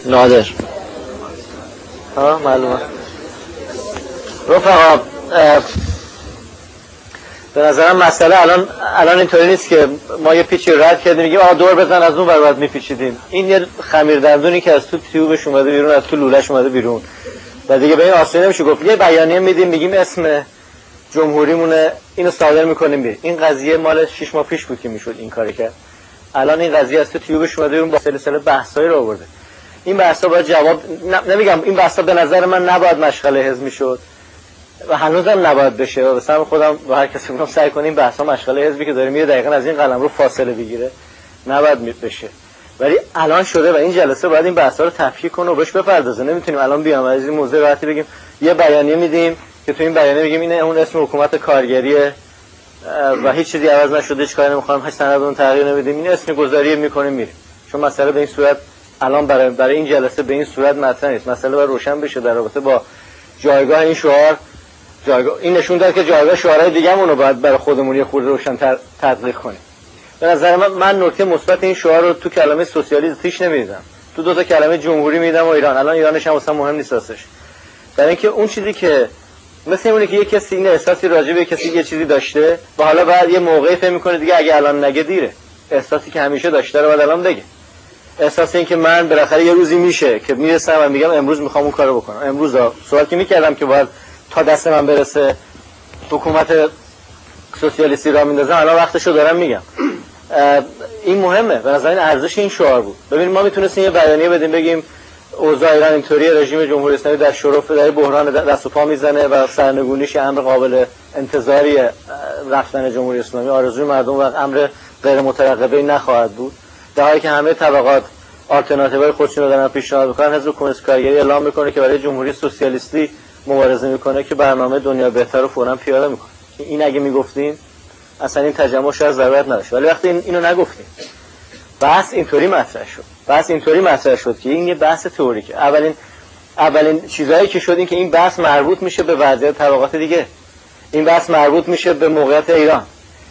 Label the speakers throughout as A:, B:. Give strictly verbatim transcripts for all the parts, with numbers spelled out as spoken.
A: نادر. ها معلومه. رفقا به نظرم مسئله الان الان اینطوری نیست که ما یه پیچی رد کردیم میگیم آ دور بزن از اون ور بعد میپیچیدیم. این یه خمیر دندونی که از تو تیوبش اومده بیرون، از تو لولهش اومده بیرون و دیگه به این آسانی نمیشه گفت. یه بیانیه میدیم میگیم اسم جمهوریمونه، اینو صادر میکنیم بیر. این قضیه مال شش ماه پیش بود که میشد این کارو کرد. الان این قضیه از تو تیوبش اومده بیرون با سلسله بحثایی رو آورده. این بحثا باید جواب نمیگم این بحثا به نظر من نباید مشغله حزب میشد و هنوزم نباید بشه و مثلا خودم با هر کسی میگم سعی کنیم بحثا مشغله حزبی که داریم یه دقیقاً از این قلم رو فاصله بگیره نباید بشه، ولی الان شده و این جلسه باید این بحثا رو تفکیک کنه و بهش بپردازه. نمیتونیم الان بیام از این موضوع راحتی بگیم یه بیانیه میدیم که تو این بیانیه بگیم اینه اون اسم حکومت کارگریه و هیچ چیزی عوض نشده، هیچ کاری نمیخوام، هیچ سندمون تغییر نمیدیم، این اسم گذاری میکنیم میریم. چون مسئله به این صورت الان برای برای این جلسه به این صورت مطرح نیست. مسئله باید روشن بشه در رابطه با جایگاه این شعار. جایگاه این نشون داد که جایگاه شعارهای دیگه‌مون رو باید برای خودمون یه خورده روشن‌تر تطبیق کنیم. به نظر من من نکته مثبت این شعار رو تو کلمه سوسیالیسم پیش نمی‌دم. تو دو تا کلمه جمهوری میدم و ایران. الان ایرانش هم اصلا مهم نیست واسش. برای اینکه اون چیزی که مثل اونه که یه کسی این احساسی راجع به کسی یه چیزی داشته و حالا بعد یه موقعی فهم می‌کنه دیگه اگه الان نگه دیره. احساسی که همیشه داشته رو بعد الان بگه. احساس این که من بالاخره یه روزی میشه که میرسم و میگم امروز میخوام اون کارو بکنم. امروز سوال که میکردم که باید تا دست من برسه حکومت سوسیالیستی را میندازم، الان وقتشو دارم میگم. این مهمه، به نظر این ارزش این شعار بود. ببینید ما میتونستیم یه بیانیه بدیم بگیم اوضاع ایران اینطوریه، رژیم جمهوری اسلامی در شرف در بحران دست و پا میزنه و سرنگونیش امر قابل انتظاری رفتن جمهوری اسلامی، آرزوی مردم و امر غیر مترقبه نخواهد بود. در حالی که همه طبقات آلترناتیوهای خودشون رو دارن پیشنهاد میکنن، حزب کمونیست کارگری اعلام میکنه که برای جمهوری سوسیالیستی مبارزه میکنه که برنامه دنیا بهتر رو فوراً پیاده میکنه. این اگه میگفتین اصلا این تجمع شاید ضرورت نداشت، ولی وقتی این اینو نگفتیم بحث اینطوری مطرح شد. بحث اینطوری مطرح شد که این یه بحث تئوریکه. اولین اولین چیزایی که شد این که این بحث مربوط میشه به وضعیت طبقات دیگه. این بحث مربوط میشه به موقعیت ایران،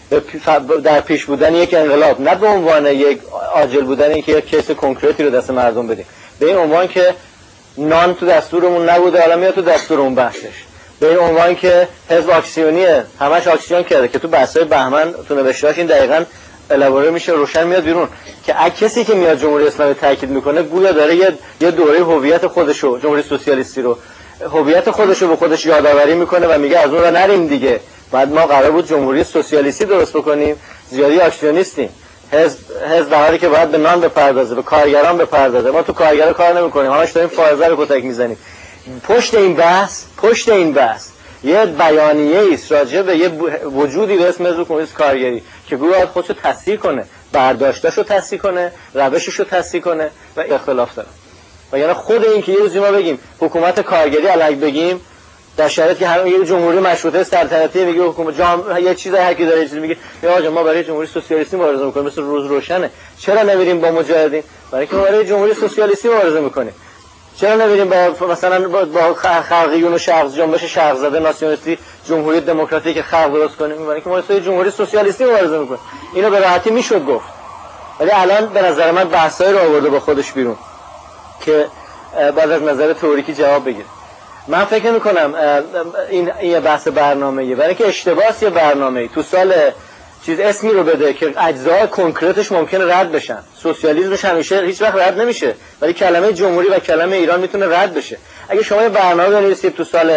A: در پیش بودن یک انقلاب، نه به عنوان یک عاجل بودن اینکه یک کیس کنکرتی رو دست مردم بدیم، به این عنوان که نان تو دستورمون نبوده حالا میاد تو دستورمون بحثش، به این عنوان که حزب اکسیونیه همش اکسیون کرده که تو بحث‌های بهمن تو نوشته‌اش این دقیقاً الابوره میشه، روشن میاد بیرون که کسی که میاد جمهوری اسلامی تاکید میکنه گویا داره یه یه دوره هویت خودشو، جمهوری سوسیالیستی رو، هویت خودشو به خودش یادآوری میکنه و میگه از اون را نریم دیگه. بعد ما قرار بود جمهوری سوسیالیستی درست بکنیم، زیادی اکسیونیستیم. حزب حزب در حالی که باید به نان بپردازه، به کارگران بپردازه، ما تو کارگرا کار نمی‌کنیم، همش داریم فائزه رو کتک میزنیم. پشت این بحث پشت این بحث یه بیانیه است راجع به یه وجودی به اسم حزب کمونیست کارگری که گویا خودشو تصحیح کنه، برداشتاشو تصحیح کنه، روششو تصحیح کنه و اختلاف داره. و یعنی خود این که یه روزی ما بگیم حکومت کارگری علیه بگیم در شرایطی که هر یه جمهوری مشروطه سلطنتی میگه حکومت جام یه چیزی هر کی داره یه چیزی میگه یا آقا ما برای جمهوری سوسیالیستی مبارزه میکنیم مثل روز روشنه. چرا نمیریم با مجاهدین؟ برای اینکه ما برای جمهوری سوسیالیستی مبارزه میکنیم. چرا نمیریم با مثلا با خلقیون و شرق جنبش شرق زده ناسیونالیستی جمهوری دموکراتیک خلق درست کنیم؟ برای اینکه ما برای جمهوری سوسیالیستی مبارزه میکنیم. اینو به راحتی میشد گفت، ولی الان به نظر من بحثایی رو آورده با خودش بیرون که بعد از نظر تئوریکی جواب بگیره. من فکر می‌کنم این یه بحث برنامه‌ایه، برای اینکه اشتباهی برنامه‌ای تو سال چیز اسمی رو بده که اجزای کنکرتش ممکنه رد بشن. سوسیالیسمش همیشه هیچ وقت رد نمیشه، ولی کلمه جمهوری و کلمه ایران میتونه رد بشه. اگه شما یه برنامه بنویسید تو سال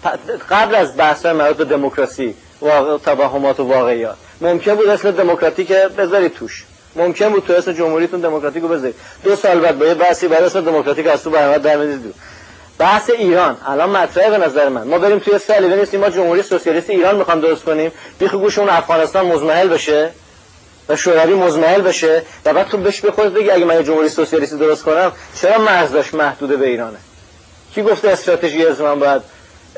A: قبل از بحث‌های مربوط به دموکراسی و توهمات و واقعیات، ممکن بود اسم دموکراتیک بذارید توش، ممکن بود تو اسم جمهوریتون دموکراتیک رو بذارید. دو سال بعد با یه بحثی برای اسم دموکراتیک از تو برنامه در می‌ذارید. بحث ایران الان مطرحه به نظر من. ما بریم توی سالی بنویسیم ما جمهوری سوسیالیستی ایران میخوام درست کنیم، بیخ گوش اون افغانستان مزمحل بشه و شوروی مزمحل بشه و بعد تو بهش بخورید بگی اگه من جمهوری سوسیالیستی درست کنم چرا مرزش محدود به ایرانه؟ کی گفته استراتژی از من باید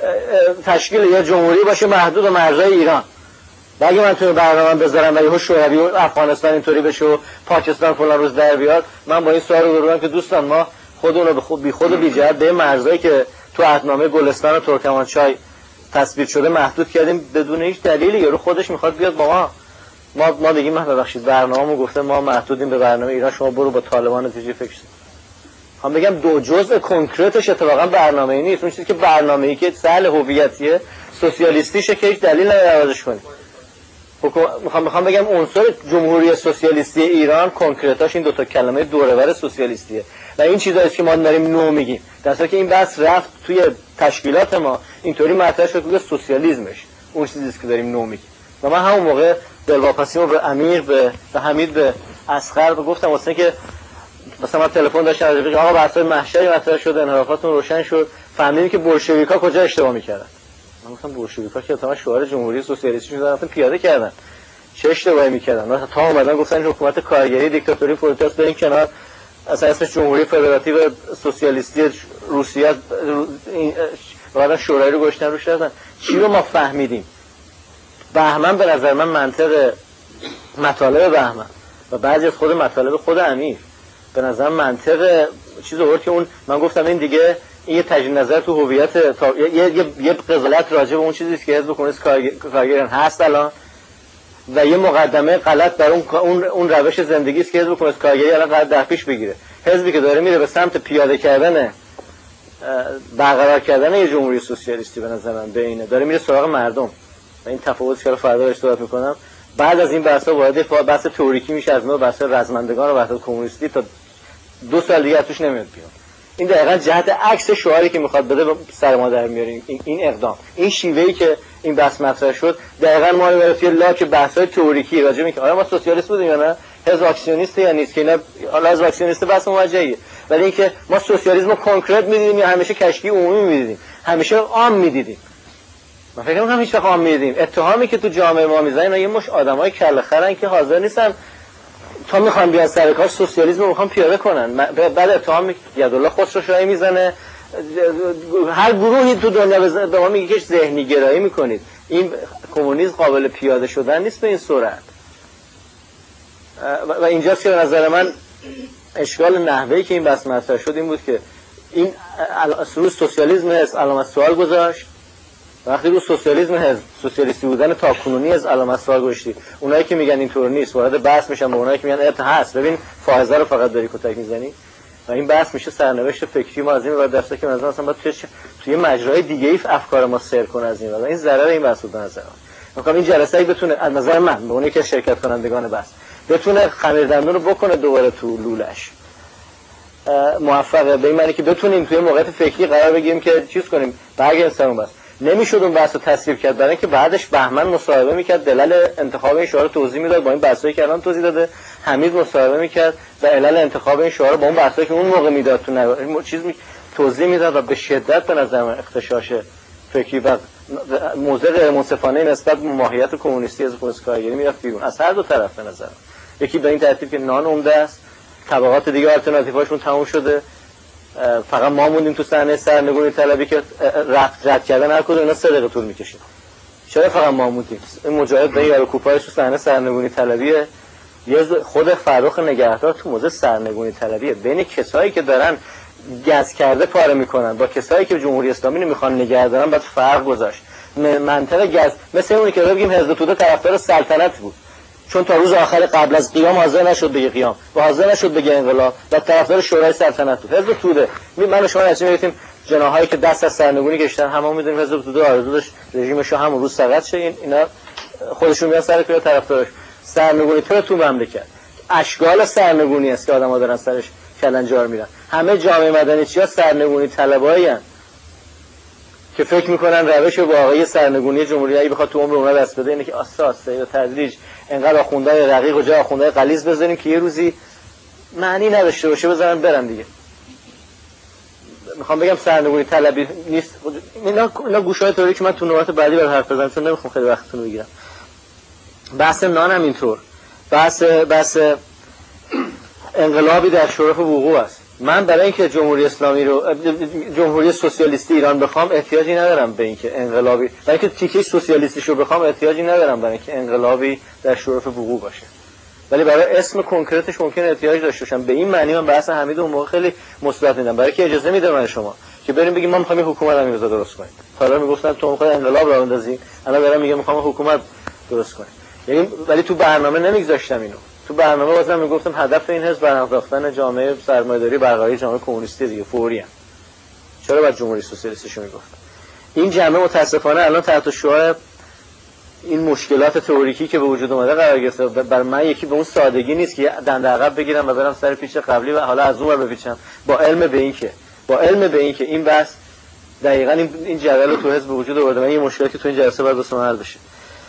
A: تشکیل یا جمهوری باشه محدود به مرزهای ایران؟ و اگه من تو برنامه بذارم و یهو شوروی و افغانستان اینطوری بشه و پاکستان فلان روز در بیاد، من با این سوال رو دارم که دوستان ما خودمون رو به خود بی خود و بی جهت به مرزایی که تو عهدنامه گلستان و ترکمانچای تصویب شده محدود کردیم بدون هیچ دلیلی. یارو خودش میخواد بیاد با ما ما ما بگیم ما ببخشید برنامه‌مون گفته ما محدودیم به برنامه ایران، شما برو با طالبان نتیجه فکر هم بگم دو جزء کنکرتش اتفاقا برنامه‌ای نیست. اون چیزی که برنامه‌ای که سهل هویتیه سوسیالیستیشه که هیچ دلیل نداره عوضش کنی. میخوام میخوام بگم عنصر جمهوری سوسیالیستی ایران کنکرتاش این دو تا کلمه دورور سوسیالیستیه و این چیزایی که ما داریم نو میگیم، در حالی که این بحث رفت توی تشکیلات ما اینطوری مطرح شد که سوسیالیسمش اون چیزیه که داریم نو میگیم. و من همون موقع دلواپسیمو به امیر به به حمید به اصغر گفتم واسه که مثلا من تلفن داشتم از رفیق آقا بحثای محشری مطرح شد، انحرافاتون روشن شد، فهمیدیم که بولشویک‌ها کجا اشتباه می‌کردن. من گفتم بولشویک‌ها که تمام شعار جمهوری سوسیالیستی شدن رفتن پیاده کردن، چه اشتباهی می‌کردن؟ مثلا تا اومدن گفتن حکومت کارگری دیکتاتوری پروتست بریم کنار، اصلا اسمش جمهوری فدراتیو سوسیالیستی روسیه این بعدا شورای رو گذاشتن روش دادن. چی رو ما فهمیدیم؟ بهمن به نظر من منطق مطالب بهمن و بعضی از خود مطالب خود امیر به نظر منطق چیز آورد که اون من گفتم این دیگه این یه تجدید نظر تو هویت تا... یه یه یه قضاوت راجع به اون چیزی که حزب کمونیست کارگران هست الان و یه مقدمه غلط بر اون اون اون روش زندگی است که حزب کمونیست کارگری الان قرار در پیش بگیره. حزبی که داره میره به سمت پیاده کردن برقرار کردن یه جمهوری سوسیالیستی به نظر من بینه داره میره سراغ مردم و این تفاوتی که فردا بهش صحبت میکنم. بعد از این بحثا وارد بحث تئوریکی میشه از نوع بحث رزمندگان و بحث کمونیستی تا دو سال دیگه توش نمیاد بیرون. این دقیقاً جهت عکس شعاری که میخواد بده سر ما در میاریم. این این اقدام این شیوهی که این بحث مطرح شد دقیقاً ما رو برای لاک بحث‌های تئوریکی راجع به اینکه آیا ما سوسیالیست بودیم یا نه، حزب اکسیونیست یا نیست که اینا حالا حزب اکسیونیست بحث موجهیه، ولی اینکه ما سوسیالیسم رو کنکرت می‌دیدیم یا همیشه کشکی عمومی می‌دیدیم، همیشه عام می‌دیدیم. من فکر می‌کنم هیچ وقت عام می‌دیدیم. اتهامی که تو جامعه ما می‌زنن یه مش آدمای کله خرن که حاضر نیستن تا میخوان بیان سر کار سوسیالیسم رو میخوان پیاده کنن. بعد اتهام یدالله خسروشاهی میزنه، هر گروهی تو دنیا به ما میگه که ذهنی گرایی میکنید. این کمونیسم قابل پیاده شدن نیست به این صورت. و اینجاست که به نظر من اشکال نحوهی که این بحث مطرح شد این بود که این روز سوسیالیسم هست علامت سوال گذاشت. وقتی رو سوسیالیسم هست سوسیالیستی بودن تاکنونی از علامت سوال گذاشتی، اونایی که میگن اینطور نیست وارد بحث میشن با اونایی که میگن ات هست. ببین فائزه رو فقط داری کتک میزنی و این بحث میشه سرنوشت فکری ما از این بعد درسته که مثلا اصلا باید توی توی مجرای دیگه ای افکار ما سیر کنه از این بعد. این ضرر این بحث بود به نظر من. میگم این جلسه ای بتونه از نظر من به اونایی که شرکت کنندگان بحث بتونه خمیردندون رو بکنه دوباره تو لولش موفقه به این معنی که بتونیم توی موقعیت فکری قرار بگیریم که چیز کنیم برگردیم سرمون بس. نمیشد اون بحث رو تصویب کرد برای اینکه بعدش بهمن مصاحبه میکرد دلایل انتخاب این شعار رو توضیح میداد با این بحثایی که الان توضیح داده، حمید مصاحبه میکرد و علل انتخاب این شعار با اون بحثایی که اون موقع میداد تو نگاه چیز می... توضیح میداد و به شدت به نظر من اختشاش فکری و موضع غیر منصفانه نسبت به ماهیت کمونیستی از کمونیست کارگری میرفت بیرون از هر دو طرف به نظر. یکی به این ترتیب که نان عمده است، طبقات دیگه آلترناتیوهاشون تموم شده، فقط ما موندیم تو صحنه سرنگونی طلبی که رد رد کردن هر کدوم اینا سه دقیقه طول می‌کشید. چرا فقط ما موندیم؟ این مجاهد به یارو کوپایش تو صحنه سرنگونی طلبیه. یه خود فرخ نگهدار تو موضوع سرنگونی طلبیه بین کسایی که دارن گز کرده پاره میکنن با کسایی که جمهوری اسلامی رو میخوان نگه دارن بعد فرق گذاشت. منطقه گز مثل اونی که بگیم حزب توده طرفدار سلطنت بود چون تا روز آخر قبل از قیام حاضر نشد بگه قیام و حاضر نشد بگه انقلاب و طرفدار شورای سلطنت بود. حزب توده من و شما نشون میدیم جناحایی که دست از سرنگونی کشیدن همون میدونیم حزب توده آرزو داشت رژیمش همون روز سقط شه. اینا خودشون میان سر کار طرفدارش سرنگونی تو تو مملکت اشکال سرنگونی است که آدم‌ها دارن سرش کلنجار میرن. همه جامعه مدنی چیا سرنگونی طلبایین که فکر میکنن روش واقعی سرنگونی جمهوری اگه بخواد تو عمر اونها دست بده اینه که آسته آسته یا تدریج انقدر آخوندهای رقیق و جای آخوندهای غلیظ بذاریم که یه روزی معنی نداشته باشه بذارن برن دیگه. میخوام بگم سرنگونی طلبی نیست. اینا اینا گوشهای طوری که من تو نوبت بعدی برات حرف بزنم چون نمیخوام خیلی وقتتون رو بگیرم. بحث نان هم اینطور بحث بحث انقلابی در شرف وقوع است. من برای اینکه جمهوری اسلامی رو جمهوری سوسیالیستی ایران بخوام احتیاجی ندارم به اینکه انقلابی برای اینکه تیکه سوسیالیستیش رو بخوام احتیاجی ندارم برای اینکه انقلابی در شرف وقوع باشه، ولی برای اسم کنکرتش ممکن احتیاج داشته باشم. به این معنی من بحث حمید اون موقع خیلی مثبت میدم برای که اجازه میده من شما که بریم بگیم ما میخوایم حکومت امیرزاده درست کنیم. حالا میگفتن تو میخوای انقلاب راه بندازی، الان برام میگه میخوام حکومت درست کنیم. یعنی ولی تو برنامه نمیگذاشتم اینو. تو برنامه بازم میگفتم هدف این حزب برانداختن جامعه سرمایه‌داری برقراری جامعه کمونیستی دیگه فوری هم. چرا باید جمهوری سوسیالیستیشو میگفتم؟ این جامعه متاسفانه الان تحت شعاع این مشکلات تئوریکی که به وجود اومده قرار گرفته. بر من یکی به اون سادگی نیست که دنده عقب بگیرم و برم سر پیچ قبلی و حالا از اون ور بپیچم، با علم به این که با علم به این که این بحث دقیقاً این این جدل تو حزب به وجود آورده و این مشکلاتی تو این جلسه باید واسه حل بشه.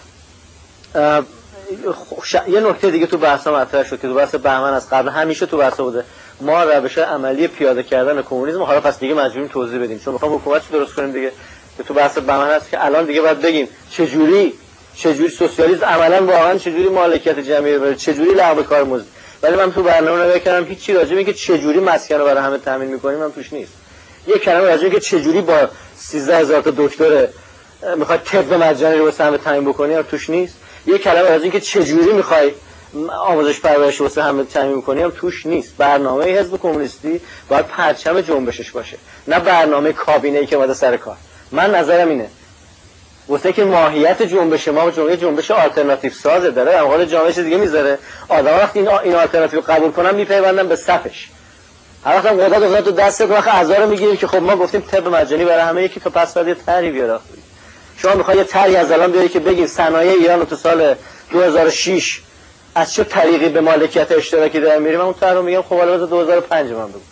A: یه نکته دیگه تو بحثا مطرح شد که تو بحث بهمن از قبل همیشه تو بحث بوده، ما روش عملی پیاده کردن کمونیسم حالا پس دیگه مجبوریم توضیح بدیم چون میخوام حکومت رو درست کنیم دیگه. تو بحث بهمن هست که الان دیگه باید بگیم چجوری چجوری سوسیالیسم عملاً واقعا چجوری مالکیت جمعی رو چجوری لغو کار مزد. ولی من تو برنامه نگاه کردم هیچ راجع به اینکه چجوری مسکن رو برای همه تامین می‌کنیم من توش نیست. یک کلمه راجع به اینکه چجوری با سیزده هزار تا دکتر میخواد طب مجانی رو واسه همه تامین بکنی هم توش نیست. یک کلمه راجع به اینکه چجوری میخوای آموزش پرورش واسه همه تامین بکنی هم توش نیست. برنامه حزب کمونیستی باید پرچم جنبشش باشه، نه برنامه کابینه‌ای که اومده سر کار. من نظرم اینه واسه که ماهیت جنبش ما جنبش جنبش آلترناتیو سازه داره در مقابل جامعه دیگه میذاره. آدم وقتی این این آلترناتیو قبول کنن میپیوندن به صفش. هر وقت قدرت افتاد تو دستت وقت اعضا رو میگیری که خب ما گفتیم طب مجانی برای همه یکی تو پس بعد طرحی بیاره. شما میخوای یه طرحی از الان بیاری که بگین صنایع ایران تو سال دو هزار و شش از چه طریقی به مالکیت اشتراکی داره میریم؟ من اون طرح رو میگم خب حالا دو هزار و پنج من بگو.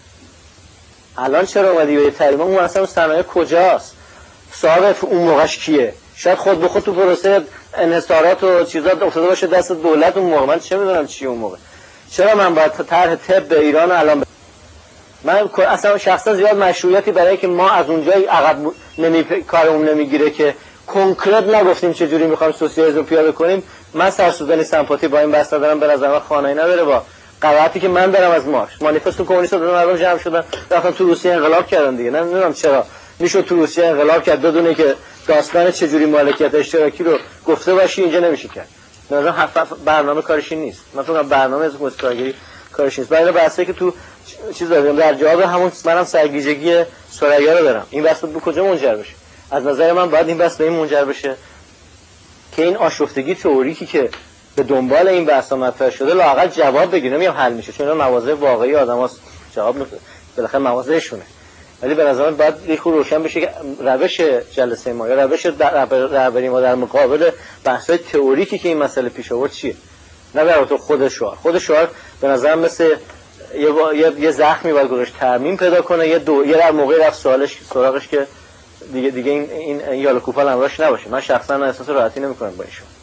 A: الان چرا اومدی به طرح اون اصلا صنایع کجاست؟ صاحب اون موقعش کیه؟ شاید خود به خود تو پروسه انحصارات و چیزا افتاده باشه دست دولت اون موقع. من چه میدونم چی اون موقع. چرا من باید طرح طب ایران الان ب... من اصلا شخصا زیاد مشروعیتی برای که ما از اونجای عقب نمی کارمون نمیگیره که کنکرت نگفتیم چه جوری میخوایم سوسیالیسم پیاده کنیم. من سرسوزنی سمپاتی با این بحث ندارم، به نظر من خانه‌ای نداره با قواعدی که من دارم از مارکس. مانیفست کمونیست دادن مردم جمع شدن رفتن تو روسیه انقلاب کردن دیگه. نمیدونم چرا میشد تو روسیه انقلاب کرد بدونه که داستان چه جوری مالکیت اشتراکی رو گفته باشی اینجا نمیشه کرد. مثلا برنامه کارش نیست. من فکر کنم برنامه از مستقلی کارش نیست. برای بحثی که تو چیز داریم در جواب همون منم سرگیجگی ثریا رو دارم. این بحث به کجا منجر بشه؟ از نظر من باید این بحث به این منجر بشه که این آشفتگی تئوریکی که به دنبال این بحثا مطرح شده لااقل جواب بگیره. میگم حل میشه چون اینا مواضع واقعی آدماست، جواب نمیده بالاخره مواضعشونه. ولی به نظر من باید یه خورده روشن بشه که روش جلسه ما یا روش رهبری ما در مقابل بحث‌های تئوریکی که این مسئله پیش آورد چیه؟ نه در تو خود شعار. خود شعار به نظر مثل یه, با... یه... یه زخمی باید گذاشت ترمیم پیدا کنه، یه دو یه در موقعی رفت سوالش سراغش که دیگه دیگه این این یالا کوپال امراش نباشه. من شخصا احساس راحتی نمی‌کنم با ایشون.